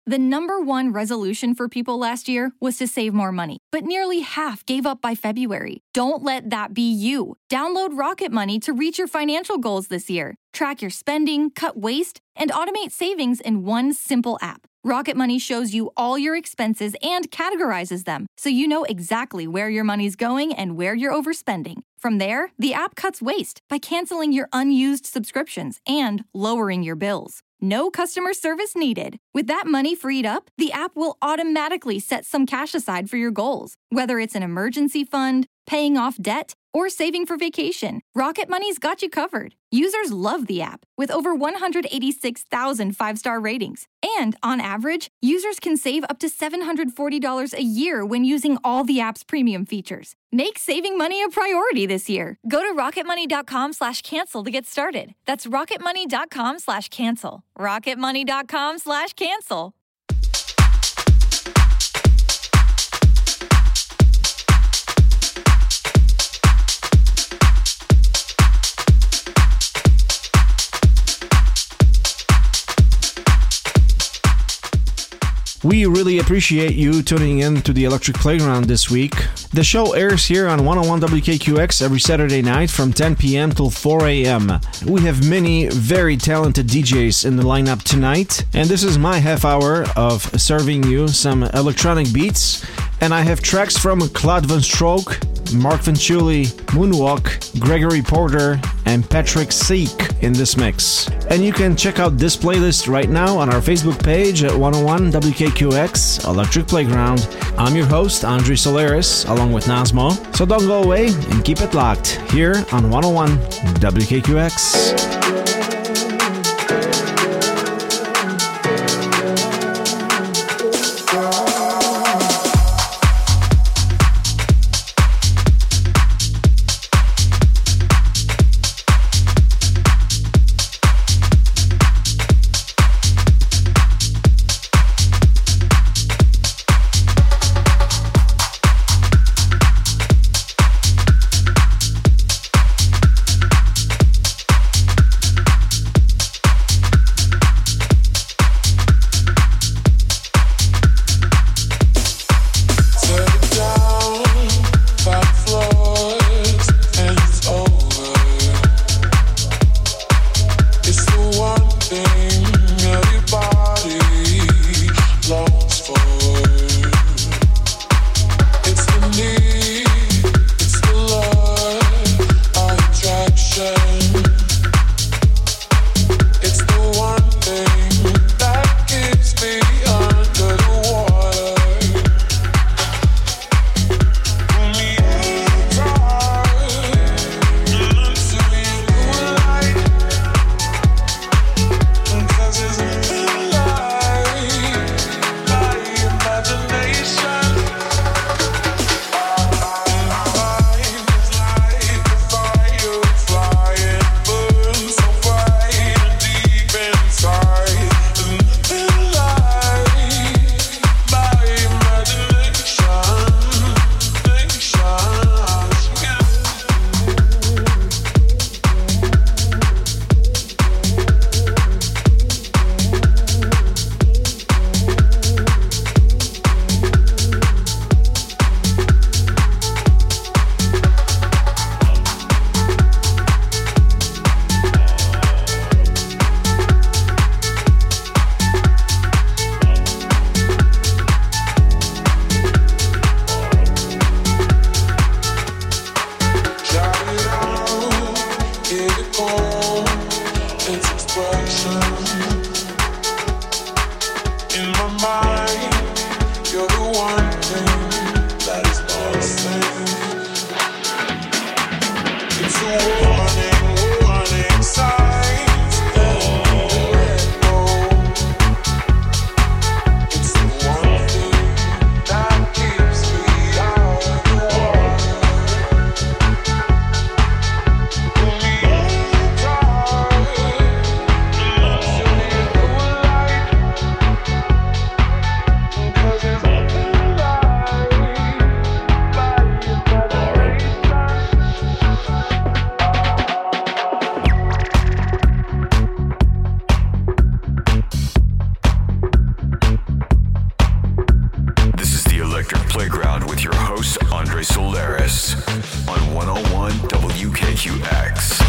The number one resolution for people last year was to save more money, but nearly half gave up by February. Don't let that be you. Download Rocket Money to reach your financial goals this year. Track your spending, cut waste, and automate savings in one simple app. Rocket Money shows you all your expenses and categorizes them, so you know exactly where your money's going and where you're overspending. From there, the app cuts waste by canceling your unused subscriptions and lowering your bills. No customer service needed. With that money freed up, the app will automatically set some cash aside for your goals. Whether it's an emergency fund, paying off debt, or saving for vacation, Rocket Money's got you covered. Users love the app, with over 186,000 five-star ratings. And on average, users can save up to $740 a year when using all the app's premium features. Make saving money a priority this year. Go to rocketmoney.com/cancel to get started. That's rocketmoney.com/cancel. rocketmoney.com/cancel. We really appreciate you tuning in to the Electric Playground this week. The show airs here on 101 WKQX every Saturday night from 10 p.m. till 4 a.m. We have many very talented DJs in the lineup tonight, and this is my half hour of serving you some electronic beats. And I have tracks from Claude VonStroke, Mark Venturi, Moonwalk, Gregory Porter, and Patrick Seek in this mix. And you can check out this playlist right now on our Facebook page at 101 WKQX Electric Playground. I'm your host, Andre Solaris, along with Nazmo. So don't go away and keep it locked here on 101 WKQX. host, Andre Solaris, on 101 WKQX.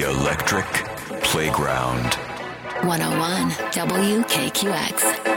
The Electric Playground. 101 WKQX.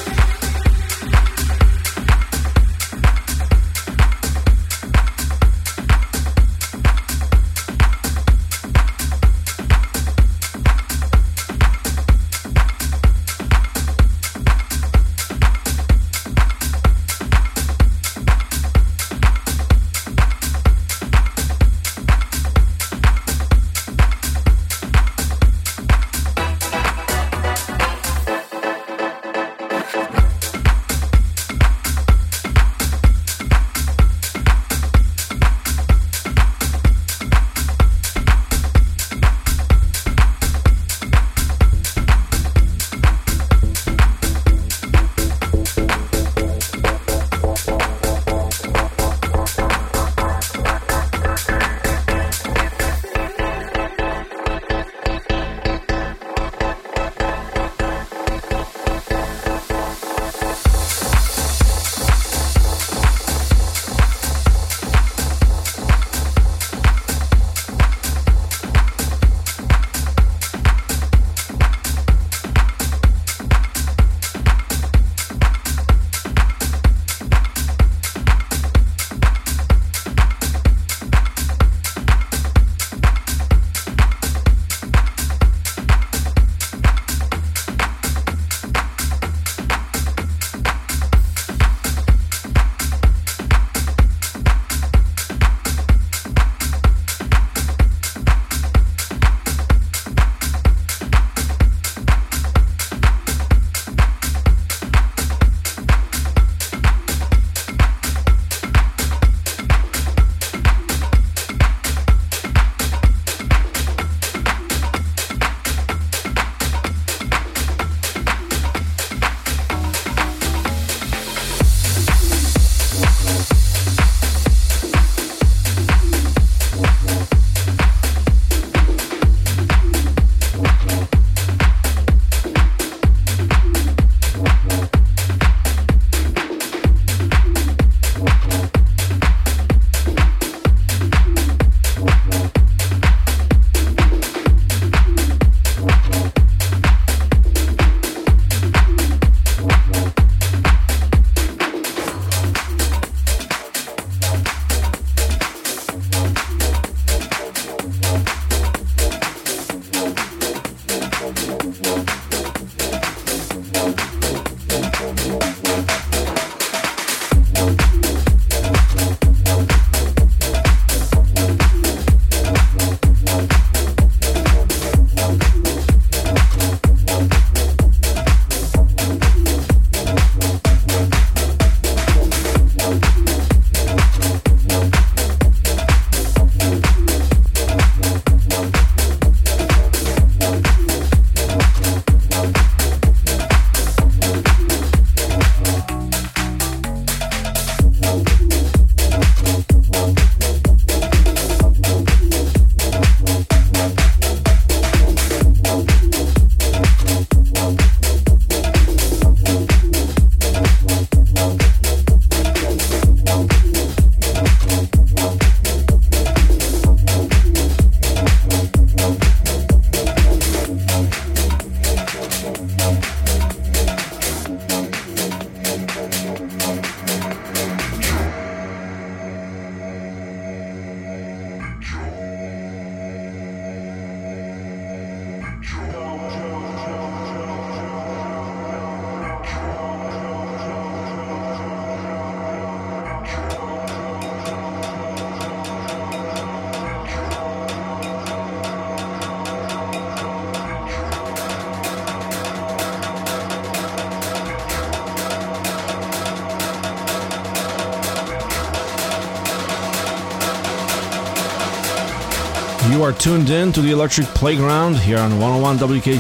You are tuned in to the Electric Playground here on 101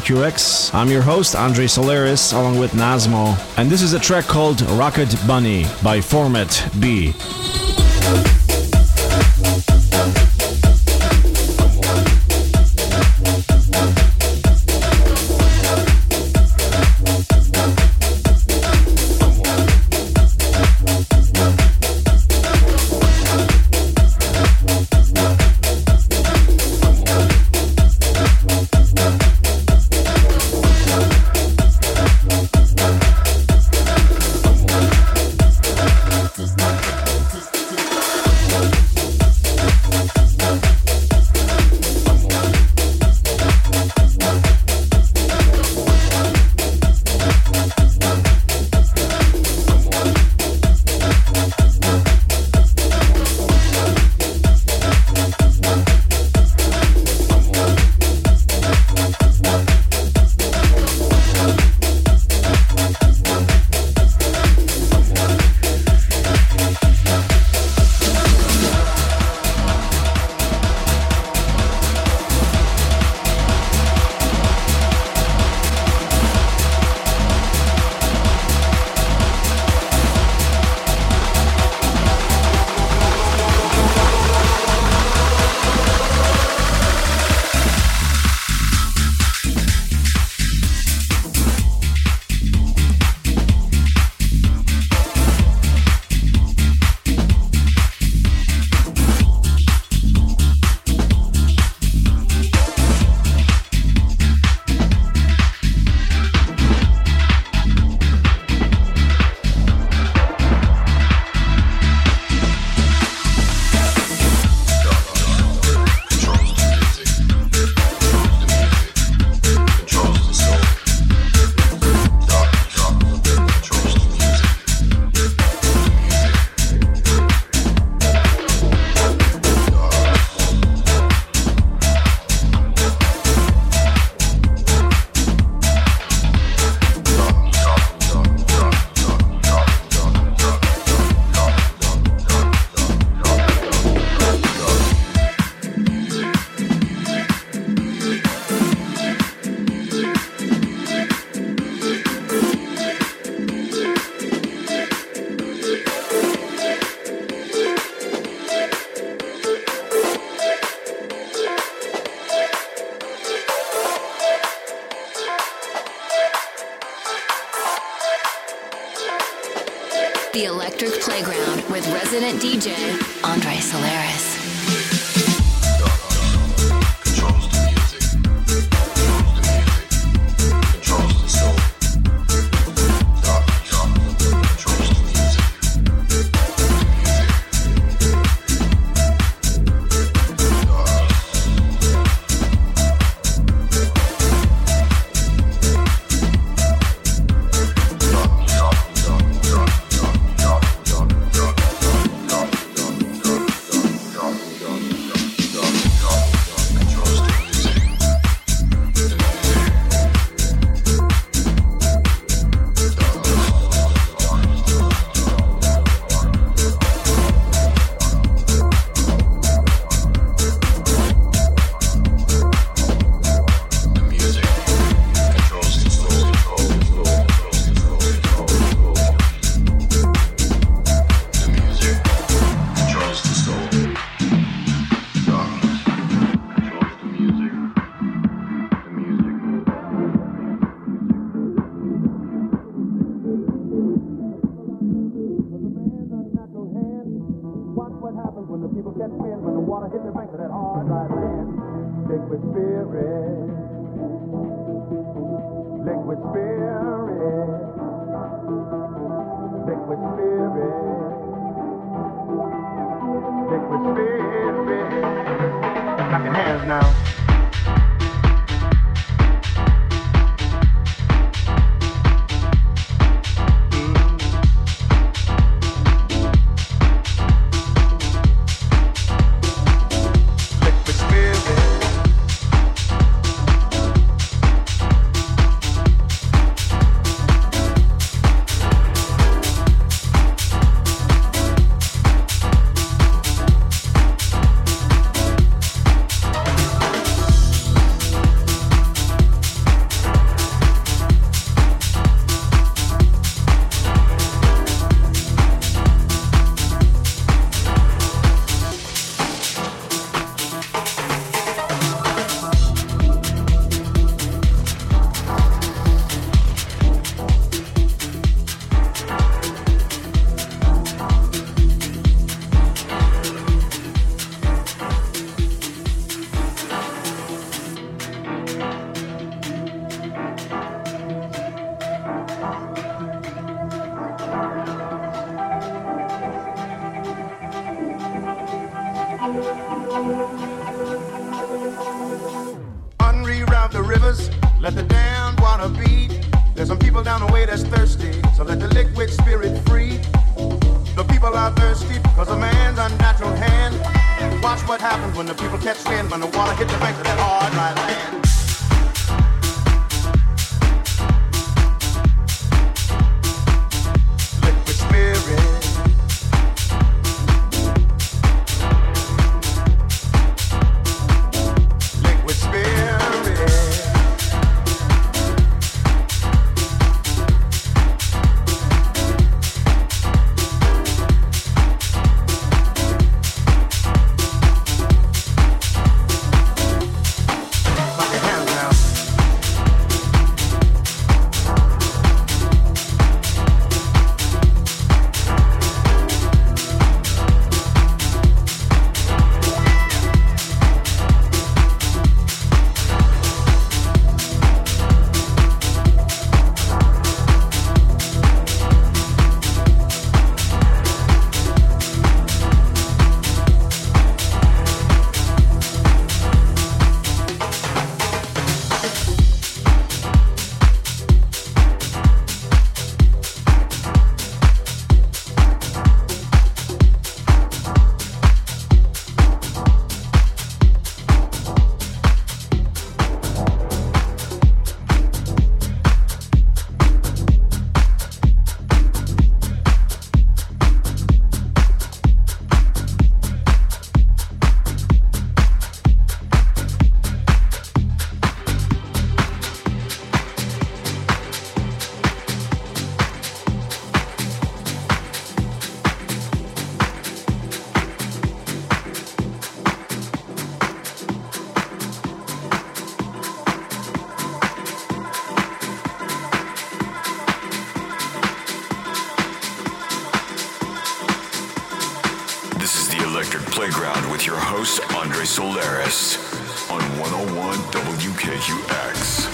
WKQX. I'm your host, Andre Solaris, along with Nazmo. And this is a track called Rocket Bunny by Format B. The Electric Playground with resident DJ Andre Solaris. Unreroute the rivers, let the damned water beat. There's some people down the way that's thirsty, so let the liquid spirit free. The people are thirsty because of man's unnatural hand. Watch what happens when the people catch wind, when the water hits the banks of that hard, dry land. Liquid spirit. Andre Solaris on 101 WKQX.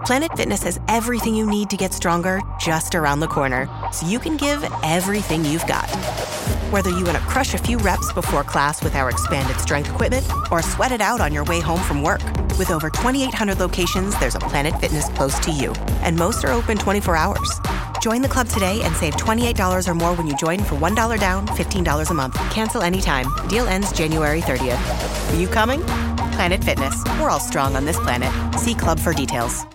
Planet Fitness has everything you need to get stronger just around the corner, so you can give everything you've got. Whether you want to crush a few reps before class with our expanded strength equipment or sweat it out on your way home from work. With over 2,800 locations, there's a Planet Fitness close to you, and most are open 24 hours. Join the club today and save $28 or more when you join for $1 down, $15 a month. Cancel anytime. Deal ends January 30th. Are you coming? Planet Fitness. We're all strong on this planet. See club for details.